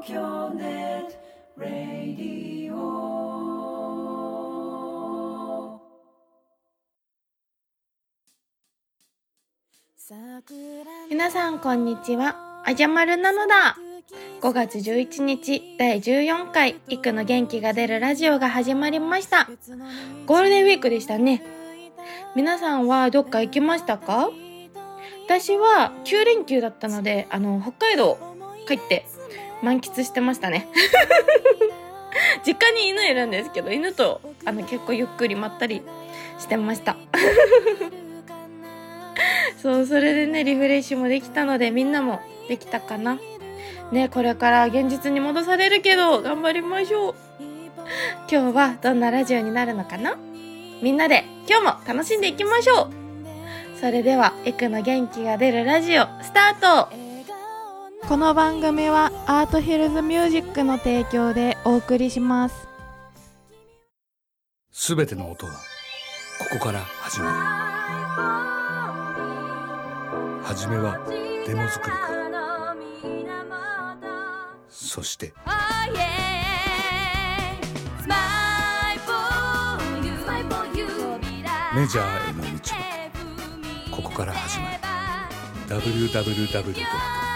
京ネットラディオ。 皆さんこんにちは。あじゃまるなのだ。5月11日第14回いくの元気が出るラジオが始まりました。ゴールデンウィークでしたね。皆さんはどっか行きましたか？私は9連休だったので北海道帰って満喫してましたね実家に犬いるんですけど、犬と結構ゆっくりまったりしてましたそう、それでねリフレッシュもできたので、みんなもできたかなね。これから現実に戻されるけど頑張りましょう。今日はどんなラジオになるのかな。みんなで今日も楽しんでいきましょう。それではエクの元気が出るラジオスタート。この番組はアートヒルズミュージックの提供でお送りします。 すべての音はここから始まる。はじめはデモ作りから、そしてメジャーへの道もここから始まる。 www.arthillz.net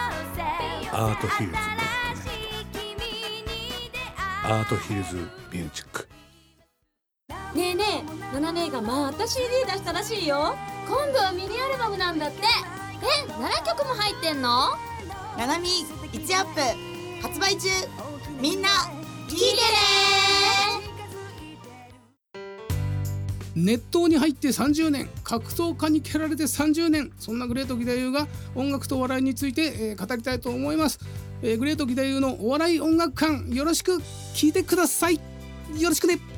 アートヒルズミュージック。 ねえねえ、ナナ姉がまた CD 出したらしいよ。今度はミニアルバムなんだって。7曲も入ってんの？ ナナミ1アップ発売中。みんな聞いてね。 熱湯に入って30年、格闘家に蹴られて30年、そんなグレート義太夫が音楽とお笑いについて、語りたいと思います。グレート義太夫のお笑い音楽館、よろしく聞いてください。よろしくね。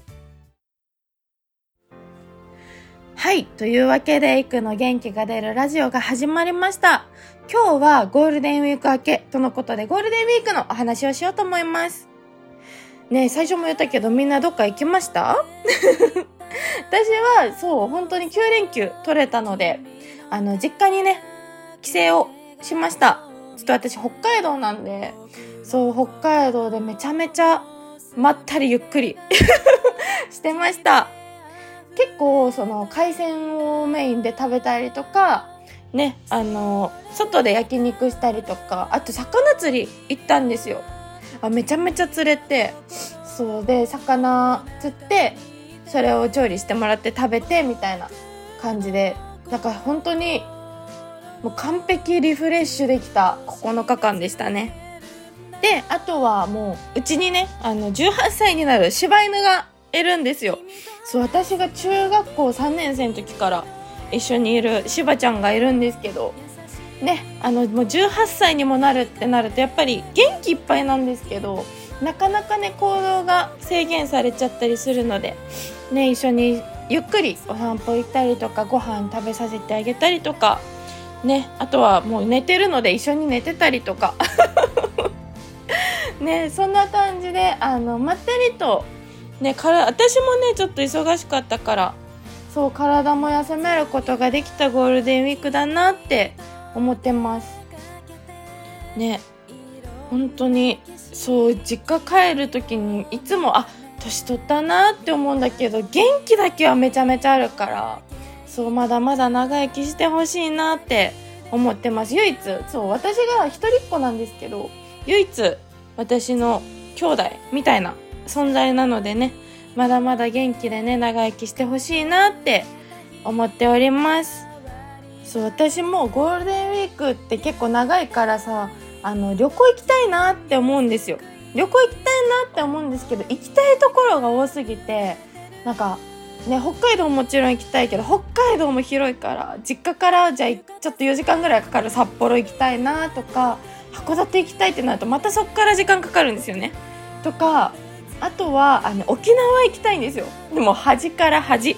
はい、というわけでいくの元気が出るラジオが始まりました。今日はゴールデンウィーク明けとのことで、ゴールデンウィークのお話をしようと思いますね。最初も言ったけど、みんなどっか行きました私はそう本当に9連休取れたので、実家にね帰省をしました。ちょっと私北海道なんで、そう北海道でめちゃめちゃまったりゆっくりしてました。結構その海鮮をメインで食べたりとかね、外で焼肉したりとか、あと魚釣り行ったんですよ。めちゃめちゃ釣れて、そうで魚釣ってそれを調理してもらって食べてみたいな感じで、なんか本当にもう完璧リフレッシュできた9日間でしたね。で、あとはもううちにね18歳になる柴犬がいるんですよ。そう、私が中学校3年生の時から一緒にいる柴ちゃんがいるんですけどね、もう18歳にもなるってなるとやっぱり元気いっぱいなんですけど、なかなかね行動が制限されちゃったりするのでね、一緒にゆっくりお散歩行ったりとか、ご飯食べさせてあげたりとかね、あとはもう寝てるので一緒に寝てたりとかね、そんな感じでまったりとね、私もねちょっと忙しかったから、そう体も休めることができたゴールデンウィークだなって思ってますね。本当にそう実家帰る時にいつも年取ったなって思うんだけど、元気だけはめちゃめちゃあるから、そうまだまだ長生きしてほしいなって思ってます。唯一そう私が一人っ子なんですけど、唯一私の兄弟みたいな存在なのでね、まだまだ元気でね長生きしてほしいなって思っております。そう私もゴールデンウィークって結構長いからさ、旅行行きたいなって思うんですよ。旅行行きたいなって思うんですけど、行きたいところが多すぎて、なんかね北海道もちろん行きたいけど、北海道も広いから実家からじゃあちょっと4時間ぐらいかかる札幌行きたいなとか、函館行きたいってなるとまたそっから時間かかるんですよね。とかあとは沖縄行きたいんですよ。でも端から端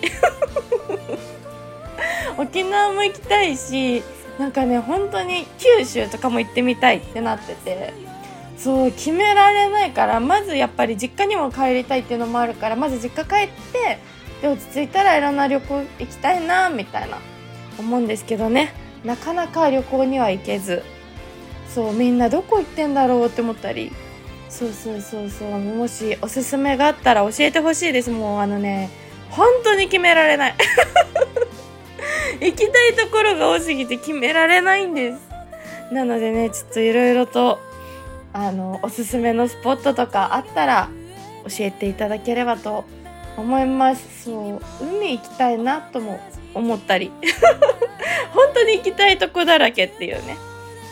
沖縄も行きたいし、なんかね本当に九州とかも行ってみたいってなってて、そう決められないから、まずやっぱり実家にも帰りたいっていうのもあるから、まず実家帰ってで落ち着いたらいろんな旅行行きたいなみたいな思うんですけどね、なかなか旅行には行けず、そうみんなどこ行ってんだろうって思ったり、 そうもしおすすめがあったら教えてほしいです。もう本当に決められない行きたいところが多すぎて決められないんです。なのでね、ちょっといろいろとおすすめのスポットとかあったら教えていただければと思います。そう、海行きたいなとも思ったり本当に行きたいとこだらけっていうね。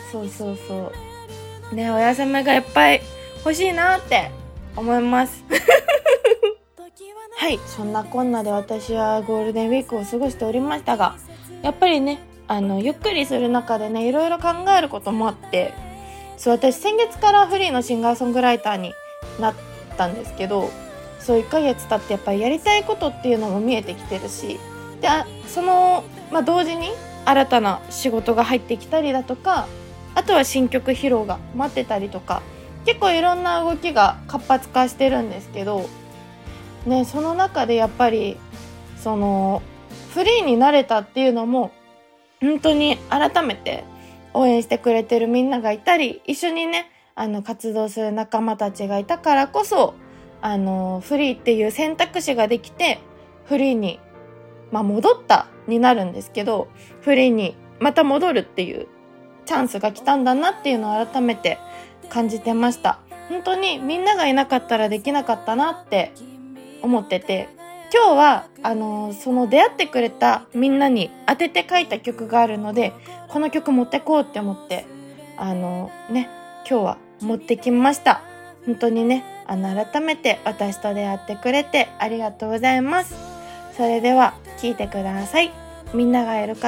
そうね、お休みがいっぱい欲しいなって思いますはい、そんなこんなで私はゴールデンウィークを過ごしておりましたが、やっぱりねゆっくりする中でね、いろいろ考えることもあって、そう、私先月からフリーのシンガーソングライターになったんですけど、そう1ヶ月経ってやっぱりやりたいことっていうのも見えてきてるし、で同時に新たな仕事が入ってきたりだとか、あとは新曲披露が待ってたりとか、結構いろんな動きが活発化してるんですけどね、その中でやっぱりフリーになれたっていうのも本当に改めて応援してくれてるみんながいたり、一緒にね活動する仲間たちがいたからこそフリーっていう選択肢ができて、フリーに戻ったになるんですけど、フリーにまた戻るっていうチャンスが来たんだなっていうのを改めて感じてました。本当にみんながいなかったらできなかったなって思ってて、今日はその出会ってくれたみんなに当てて書いた曲があるので、この曲持ってこうって思って今日は持ってきました。本当にね改めて私と出会ってくれてありがとうございます。それでは聴いてください。みんながいるから。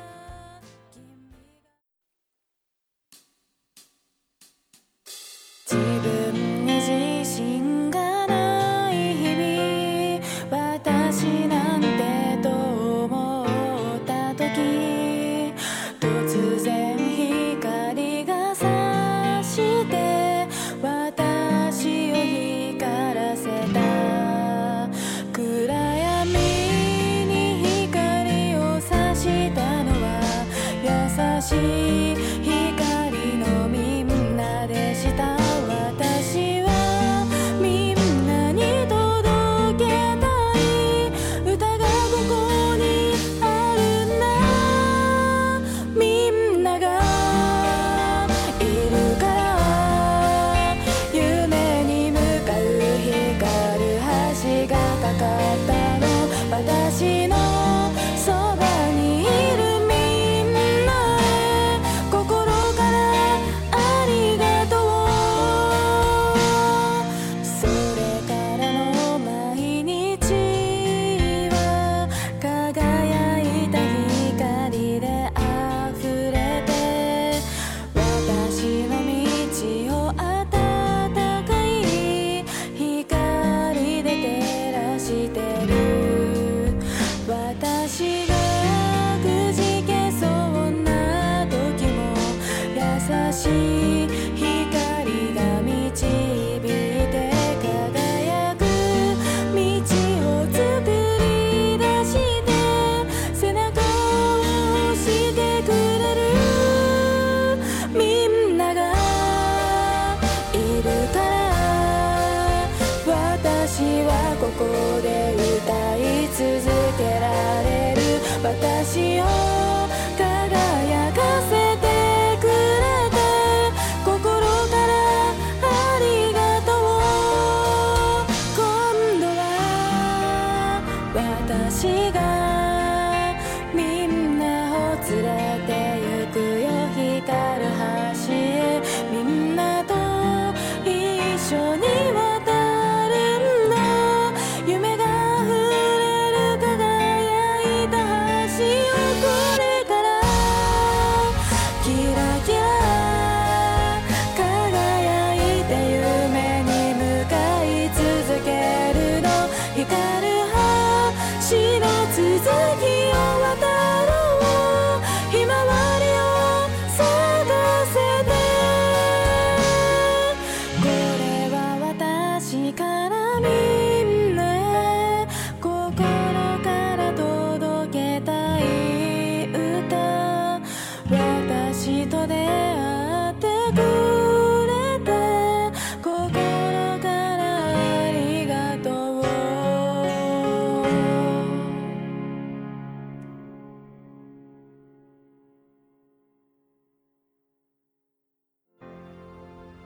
自分に自信がない日々、私なんてと思った時、突然光が差して私を光らせた。暗闇に光を差した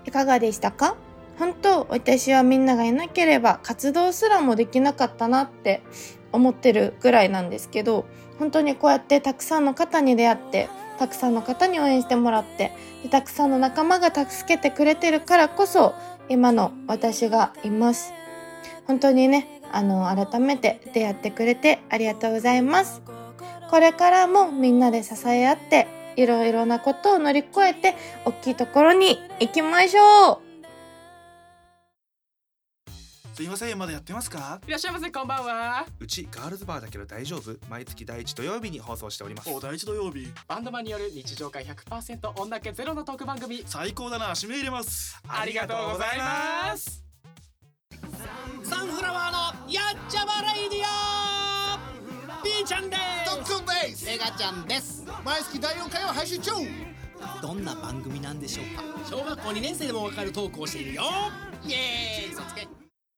いかがでしたか？本当、私はみんながいなければ活動すらもできなかったなって思ってるぐらいなんですけど、本当にこうやってたくさんの方に出会って、たくさんの方に応援してもらって、でたくさんの仲間が助けてくれてるからこそ今の私がいます。本当にね、改めて出会ってくれてありがとうございます。これからもみんなで支え合っていろいろなことを乗り越えて大きいところに行きましょう。 すいません、まだやってますか？ いらっしゃいませ、こんばんは。 うちガールズバーだけど大丈夫？毎月第1土曜日に放送しております。 第1土曜日、バンドマンによる日常会 100% 女気ゼロのトーク番組。 最高だな、指名入れます。 ありがとうございます。サンフラワーのやっちゃまレイディオ、ピーちゃんです。 トッツンです。 メガちゃんです。 毎月第4回を配信中。 どんな番組なんでしょうか？小学校2年生でもわかるトークをしているよ。イエーイ、そつけ。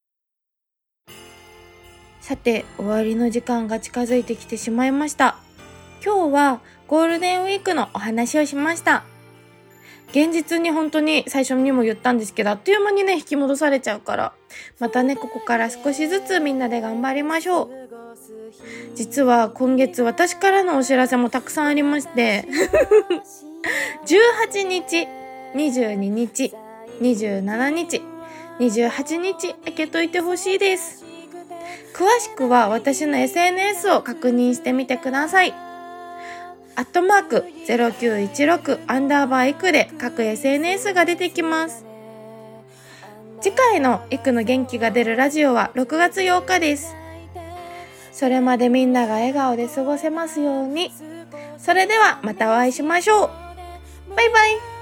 さて、終わりの時間が近づいてきてしまいました。今日はゴールデンウィークのお話をしました。現実に本当に最初にも言ったんですけど、あっという間にね、引き戻されちゃうから、またね、ここから少しずつみんなで頑張りましょう。実は今月私からのお知らせもたくさんありまして18日、22日、27日、28日開けといてほしいです。詳しくは私の SNS を確認してみてください。@0916 いくで各 SNS が出てきます。次回のいくの元気が出るラジオは6月8日です。それまでみんなが笑顔で過ごせますように。それではまたお会いしましょう。バイバイ。